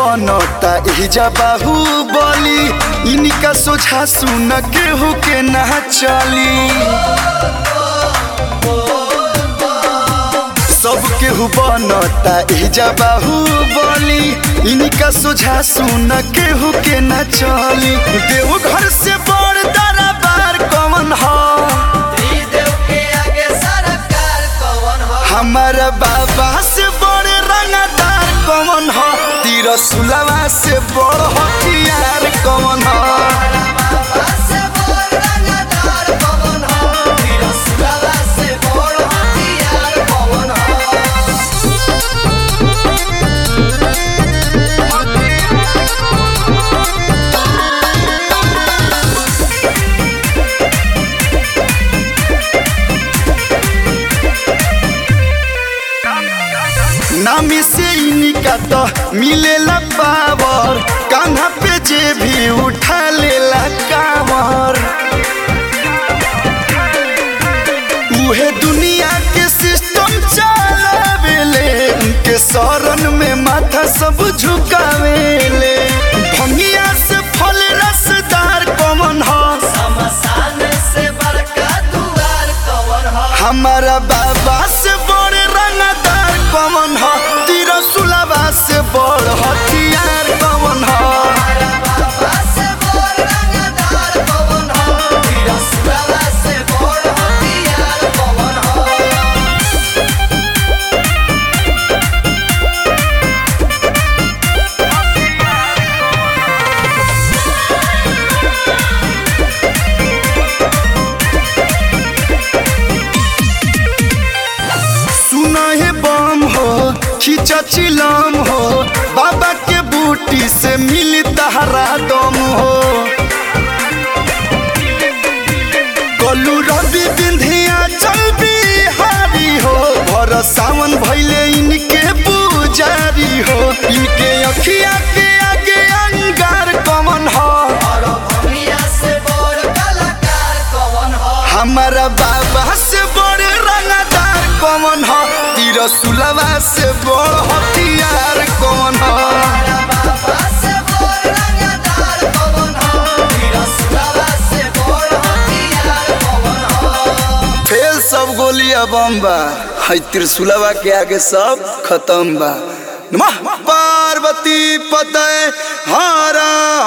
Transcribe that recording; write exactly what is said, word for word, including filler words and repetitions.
बनता इजा बाहुबली, इनका सोझा सुन केहू के ना चली। सब केहू बनता इजा बाहुबली, इनका सोझा सुन केहू के ना चली। देव घर से बड़ दरबार कौन हो, हमारा बाबा से बड़े रंगदार कौन हो, तीर सुलवा से बड़ हथियार कौन हो। नामी से इनका तो मिलेला पावर, कान्हा पे जे भी उठा लेला कावर। उहे दुनिया के सिस्टम चलावेले, उनके शरण में माथा सब झुकावेले। भंगिया से फल रसदार कौन हो, शमशान से बड़का दुआर कौन हो, हमारा बाबा से बड़े रंगदार कौन हो, तीर सुलवा से बड़ हथियार कौन हो। खींचा चिलम हो, बाबा के बूटी से मिली तहरा दम हो। कलू रवि बिंधिया चल बिहारी हो, भर सावन भैले इनके पुजारी हो। इनके अखिया के आगे अंगार कौन हो, हमारा बाबा से बड़े रंगदार कौन हो, तीर सुलवा से बड़ हथियार कौन हो। फेल सब गोलियां बम बा, है त्रिशूलवा के आगे सब खत्म बा। नमः पार्वती पतये हर